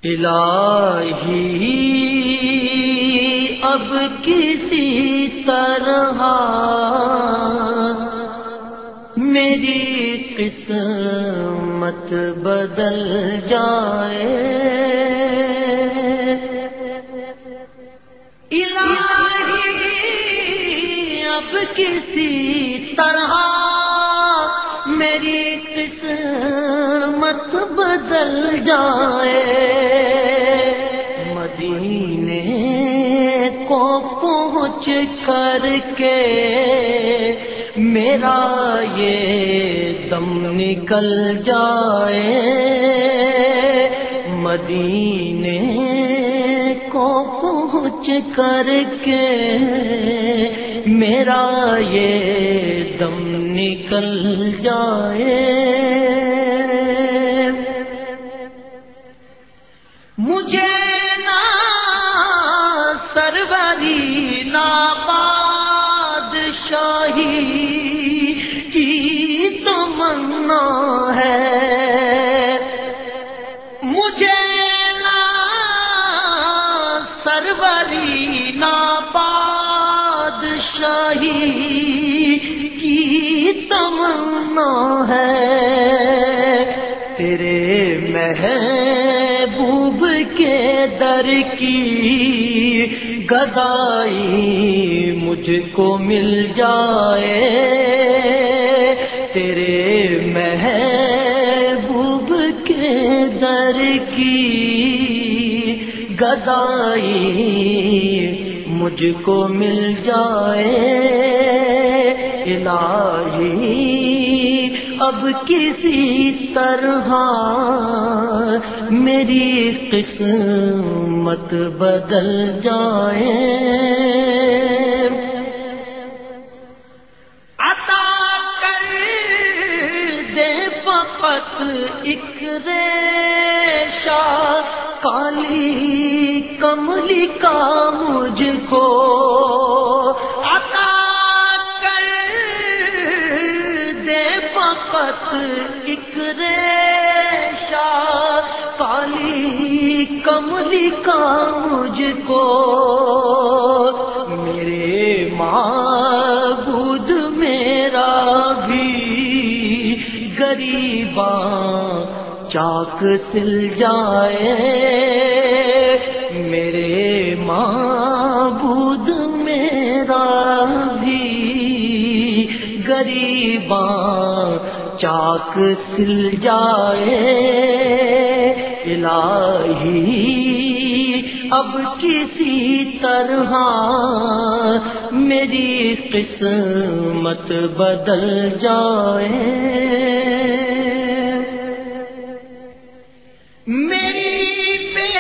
الہی اب کسی طرح میری قسمت بدل جائے، الہی اب کسی طرح میری قسمت بدل جائے، مدینے کو پہنچ کر کے میرا یہ دم نکل جائے، مدینے کو پہنچ کر کے میرا یہ دم نکل جائے، مجھے نہ سروری نہ بادشاہی کی تمنا ہے، مجھے نہ سروری نہ بادشاہی کی تمنا ہے، تیرے محبوب کے در کی گدائی مجھ کو مل جائے، تیرے محبوب کے در کی گدائی مجھ کو مل جائے، الہی اب کسی طرح میری قسمت بدل جائے، عطا کر دے فقط ایک ریشہ کالی کملی کا مجھ کو، عطا کر دے فقط ایک ریشہ کالی کملی کا مجھ کو، میرے معبود میرا بھی غریباں چاک سل جائے، میرے معبود میرا بھی غریباں چاک سل جائے، الہی اب کسی طرح میری قسمت بدل جائے، میری بے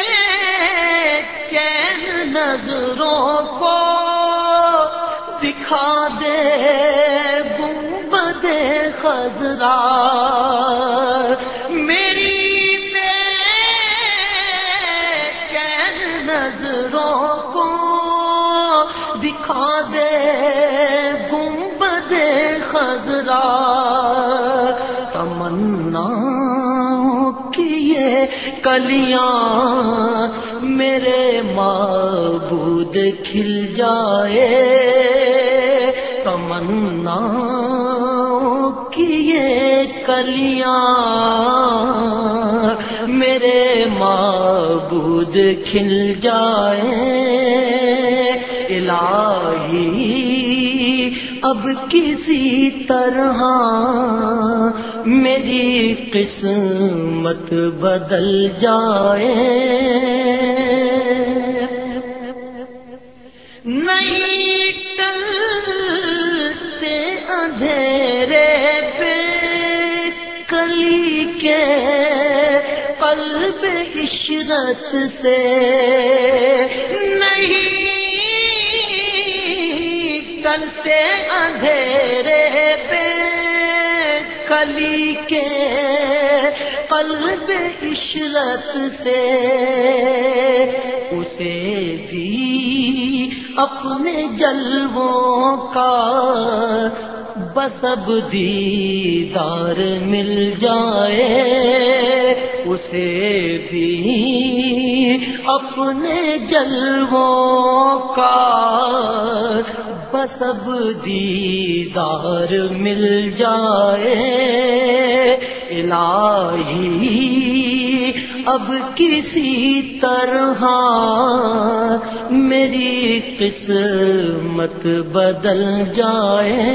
چین نظروں کو دکھا دے گنبد خضرا، میری بے چین نظروں کو دکھا دے گنبد خضرا، تمنا کلیاں میرے معبود کھل جائے، تمنا کی یہ کلیاں میرے معبود کھل جائے، الہی اب کسی طرح میری قسمت بدل جائے، نہیں ٹلتے اندھیرے پہ کلی کے قلب عشرت سے، نہیں ٹلتے اندھیرے پہ کلی کے قلب عشرت سے، اسے بھی اپنے جلووں کا بس اب دیدار مل جائے، اسے بھی اپنے جلووں کا بس اب دیدار مل جائے الہی، اب کسی طرح میری قسمت بدل جائے،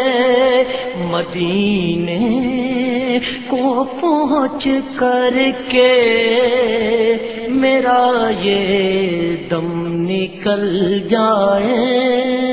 مدینے کو پہنچ کر کے میرا یہ دم نکل جائے۔